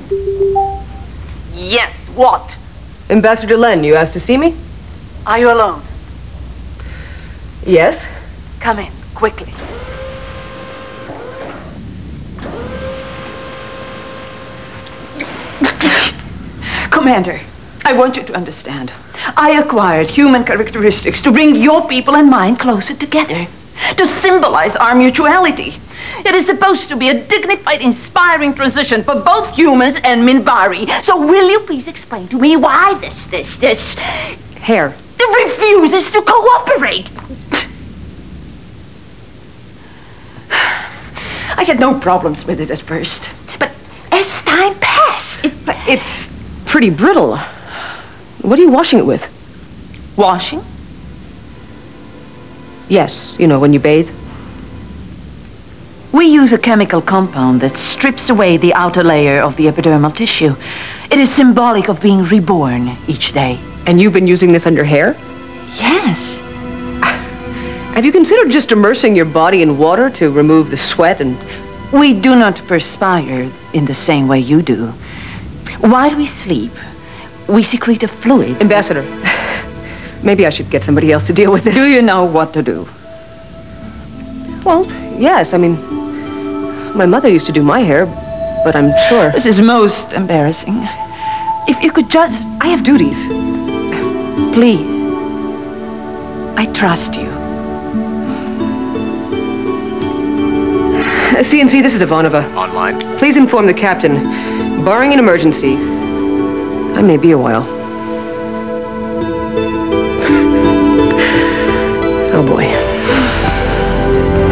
Yes, what? Ambassador Len, you asked to see me? Are you alone? Yes. Come in, quickly. Commander, I want you to understand. I acquired human characteristics to bring your people and mine closer together, to symbolize our mutuality. It is supposed to be a dignified, inspiring transition for both humans and Minbari. So will you please explain to me why this... Hair. refuses to cooperate? I had no problems with it at first, but as time passed, It's pretty brittle. What are you washing it with? Washing? Yes, you know, when you bathe. We use a chemical compound that strips away the outer layer of the epidermal tissue. It is symbolic of being reborn each day. And you've been using this on your hair? Yes. Have you considered just immersing your body in water to remove the sweat and... We do not perspire in the same way you do. While we sleep, we secrete a fluid. Ambassador, maybe I should get somebody else to deal with this. Do you know what to do? Well, yes, I mean, my mother used to do my hair, but I'm sure... This is most embarrassing. If you could just... I have duties. Please. I trust you. CNC, this is Ivanova. Online. Please inform the captain. Barring an emergency, I may be a while.